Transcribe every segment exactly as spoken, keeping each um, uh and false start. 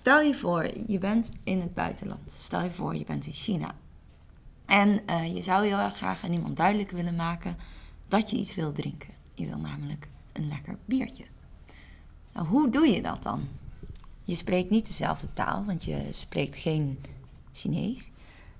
stel je voor, je bent in het buitenland. Stel je voor, je bent in China. En uh, je zou heel erg graag aan iemand duidelijk willen maken dat je iets wil drinken. Je wil namelijk een lekker biertje. Nou, hoe doe je dat dan? Je spreekt niet dezelfde taal, want je spreekt geen Chinees.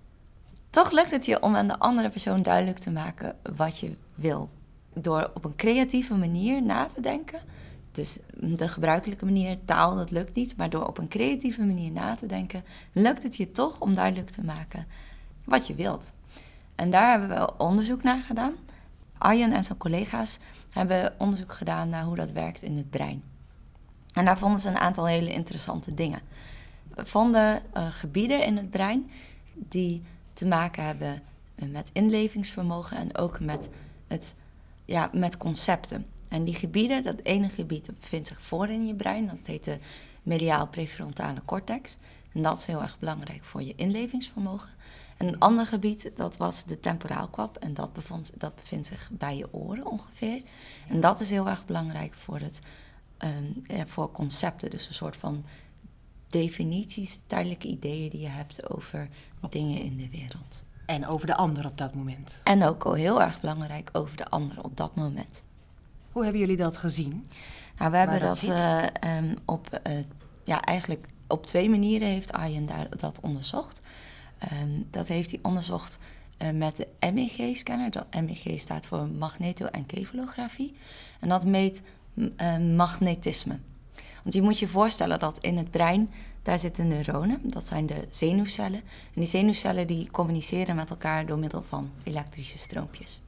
Toch lukt het je om aan de andere persoon duidelijk te maken wat je wil. Door op een creatieve manier na te denken. Dus de gebruikelijke manier, taal, dat lukt niet. Maar door op een creatieve manier na te denken, lukt het je toch om duidelijk te maken wat je wilt. En daar hebben we onderzoek naar gedaan. Arjen en zijn collega's hebben onderzoek gedaan naar hoe dat werkt in het brein. En daar vonden ze een aantal hele interessante dingen. We vonden uh, gebieden in het brein die te maken hebben met inlevingsvermogen en ook met, het, ja, met concepten. En die gebieden, dat ene gebied bevindt zich voor in je brein, dat heet de mediaal-prefrontale cortex. En dat is heel erg belangrijk voor je inlevingsvermogen. En een ander gebied, dat was de temporaalkwab en dat, bevond, dat bevindt zich bij je oren ongeveer. En dat is heel erg belangrijk voor, het, um, ja, voor concepten, dus een soort van definities, tijdelijke ideeën die je hebt over dingen in de wereld. En over de ander op dat moment. En ook al heel erg belangrijk over de ander op dat moment. Hoe hebben jullie dat gezien? Nou, we hebben dat dat, uh, um, op, uh, ja, eigenlijk op twee manieren heeft Arjen daar, dat onderzocht. Um, dat heeft hij onderzocht uh, met de M E G-scanner. Dat M E G staat voor magneto-encefalografie. En dat meet uh, magnetisme. Want je moet je voorstellen dat in het brein, daar zitten neuronen. Dat zijn de zenuwcellen. En die zenuwcellen die communiceren met elkaar door middel van elektrische stroompjes.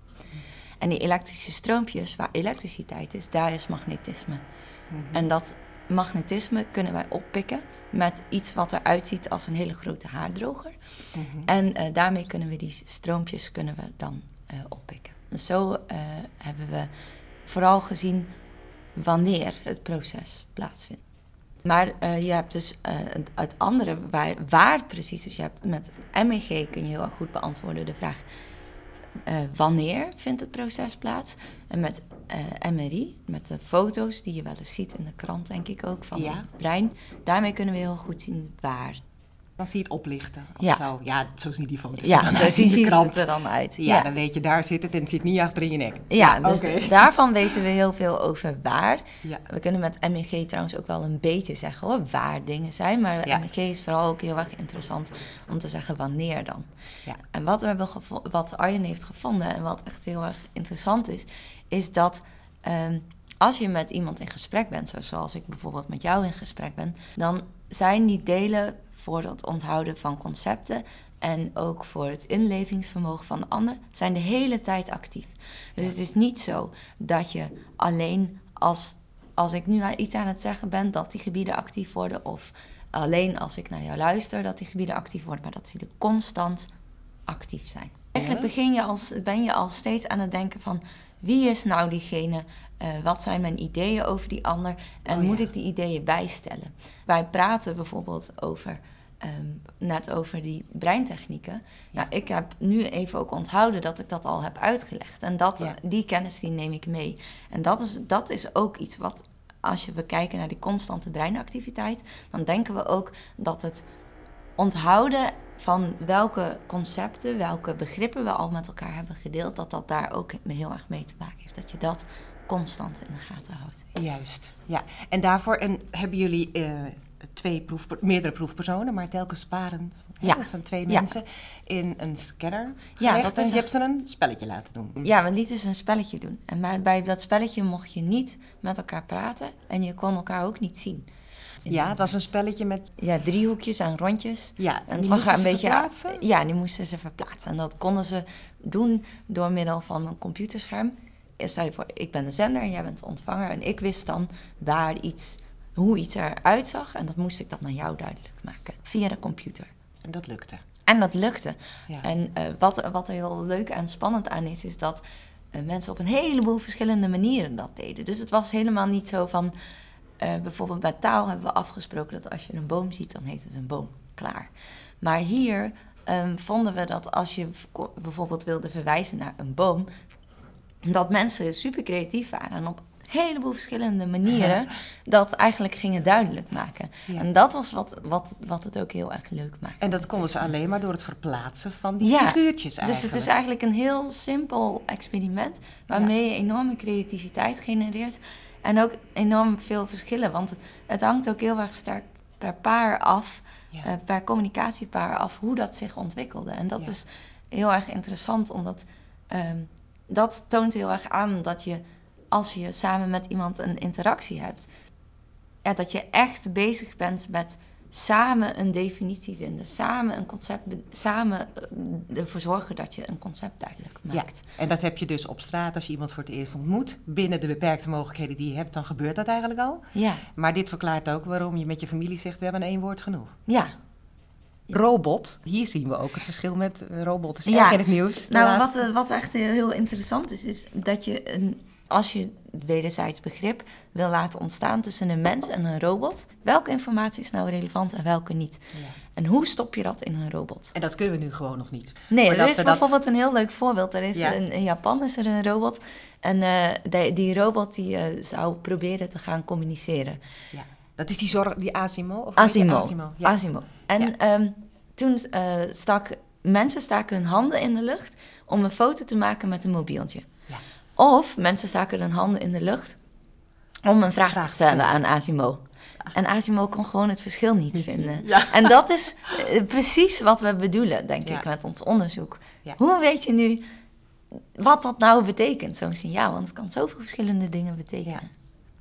En die elektrische stroompjes, waar elektriciteit is, daar is magnetisme. Mm-hmm. En dat magnetisme kunnen wij oppikken met iets wat eruit ziet als een hele grote haardroger. Mm-hmm. En uh, daarmee kunnen we die stroompjes kunnen we dan uh, oppikken. Dus zo uh, hebben we vooral gezien wanneer het proces plaatsvindt. Maar uh, je hebt dus uh, het andere, waar, waar precies, dus je hebt met M E G kun je heel erg goed beantwoorden de vraag uh, wanneer vindt het proces plaats. En met uh, M R I, met de foto's die je wel eens ziet in de krant denk ik ook van ja. het brein, daarmee kunnen we heel goed zien waar. Dan zie je het oplichten of ja. zo. Ja, zo zien die foto's ja, er dan zo uit in de ziet krant. het er dan uit. Ja, ja, dan weet je, daar zit het en het zit niet achter in je nek. Ja, ja dus okay. daarvan weten we heel veel over waar. Ja. We kunnen met M E G trouwens ook wel een beetje zeggen hoor, waar dingen zijn. Maar ja. M E G is vooral ook heel erg interessant om te zeggen wanneer dan. Ja. En wat, we hebben gevo- wat Arjen heeft gevonden en wat echt heel erg interessant is, is dat um, als je met iemand in gesprek bent, zoals ik bijvoorbeeld met jou in gesprek ben, dan zijn die delen voor het onthouden van concepten en ook voor het inlevingsvermogen van de ander, zijn de hele tijd actief. Dus het is niet zo dat je alleen als, als ik nu iets aan het zeggen ben, dat die gebieden actief worden, of alleen als ik naar jou luister, dat die gebieden actief worden, maar dat die constant actief zijn. Eigenlijk begin je als, ben je al steeds aan het denken van, wie is nou diegene? Uh, wat zijn mijn ideeën over die ander? En oh, moet ja. ik die ideeën bijstellen? Wij praten bijvoorbeeld over, um, net over die breintechnieken. Ja. Nou, ik heb nu even ook onthouden dat ik dat al heb uitgelegd. En dat, ja. die kennis die neem ik mee. En dat is, dat is ook iets wat, als we kijken naar die constante breinactiviteit, dan denken we ook dat het onthouden van welke concepten, welke begrippen we al met elkaar hebben gedeeld, dat dat daar ook heel erg mee te maken heeft. Dat je dat constant in de gaten houdt. Juist, ja. En daarvoor en, hebben jullie uh, twee proef, meerdere proefpersonen, maar telkens paren, ja. dat zijn twee ja. mensen, in een scanner ja, gelegd dat en is je hebt ze een spelletje laten doen. Ja, we lieten ze een spelletje doen. En maar bij dat spelletje mocht je niet met elkaar praten en je kon elkaar ook niet zien. Ja, het was een spelletje met... Ja, driehoekjes en rondjes. Ja, en, en die moesten een ze beetje, verplaatsen? Ja, die moesten ze verplaatsen. En dat konden ze doen door middel van een computerscherm. Stel je voor, ik ben de zender en jij bent de ontvanger. En ik wist dan waar iets, hoe iets eruit zag. En dat moest ik dan aan jou duidelijk maken, via de computer. En dat lukte? En dat lukte. Ja. En uh, wat, wat er heel leuk en spannend aan is, is dat uh, mensen op een heleboel verschillende manieren dat deden. Dus het was helemaal niet zo van... Uh, bijvoorbeeld bij taal hebben we afgesproken dat als je een boom ziet, dan heet het een boom. Klaar. Maar hier um, vonden we dat als je bijvoorbeeld wilde verwijzen naar een boom, dat mensen super creatief waren en op heleboel verschillende manieren dat eigenlijk gingen duidelijk maken. Ja. En dat was wat, wat, wat het ook heel erg leuk maakte. En dat konden ze alleen maar door het verplaatsen van die Ja, figuurtjes eigenlijk. Dus het is eigenlijk een heel simpel experiment waarmee je enorme creativiteit genereert. En ook enorm veel verschillen, want het, het hangt ook heel erg sterk per paar af, Ja. uh, per communicatiepaar af, hoe dat zich ontwikkelde. En dat Ja. is heel erg interessant, omdat um, dat toont heel erg aan dat je, als je samen met iemand een interactie hebt, ja, dat je echt bezig bent met samen een definitie vinden, samen een concept, samen ervoor zorgen dat je een concept duidelijk maakt. Ja, en dat heb je dus op straat als je iemand voor het eerst ontmoet. Binnen de beperkte mogelijkheden die je hebt, dan gebeurt dat eigenlijk al. Ja. Maar dit verklaart ook waarom je met je familie zegt, we hebben één woord genoeg. Ja. Robot, hier zien we ook het verschil met robot. Is Ja. erg in het nieuws. Nou, wat, wat echt heel interessant is, is dat je, een, als je wederzijds begrip wil laten ontstaan tussen een mens en een robot, welke informatie is nou relevant en welke niet? Ja. En hoe stop je dat in een robot? En dat kunnen we nu gewoon nog niet. Nee, maar er dat is we bijvoorbeeld dat... een heel leuk voorbeeld. Er is Ja. een, in Japan is er een robot en uh, die, die robot die uh, zou proberen te gaan communiceren. Ja. Dat is die zorg, die Asimo? Of Asimo. Asimo. Ja. Asimo. En ja. um, toen uh, stak mensen staken hun handen in de lucht om een foto te maken met een mobieltje. Ja. Of mensen staken hun handen in de lucht om een vraag, vraag te stellen, stellen aan Asimo. En Asimo kon gewoon het verschil niet, niet vinden. Ja. En dat is uh, precies wat we bedoelen, denk ja. ik, met ons onderzoek. Ja. Hoe weet je nu wat dat nou betekent, zo'n signaal? Want het kan zoveel verschillende dingen betekenen. Ja.